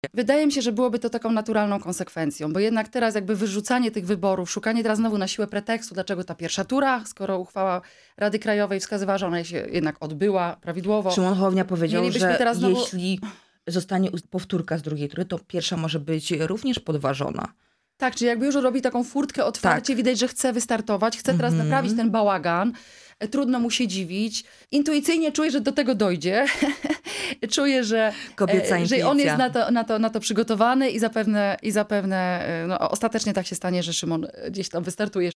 Wydaje mi się, że byłoby to taką naturalną konsekwencją, bo jednak teraz jakby wyrzucanie tych wyborów, szukanie teraz znowu na siłę pretekstu, dlaczego ta pierwsza tura, skoro uchwała Rady Krajowej wskazywała, że ona się jednak odbyła prawidłowo. Szymon Hołownia powiedział, Mielibyśmy że teraz znowu- jeśli zostanie powtórka z drugiej tury, to pierwsza może być również podważona. Tak, czyli jakby już robi taką furtkę otwarcie, widać, że chce wystartować, chce teraz naprawić ten bałagan. Trudno mu się dziwić. Intuicyjnie czuję, że do tego dojdzie. Czuję, że Kobieca że on jest intuicja. na to przygotowany i zapewne no, ostatecznie tak się stanie, że Szymon gdzieś tam wystartuje.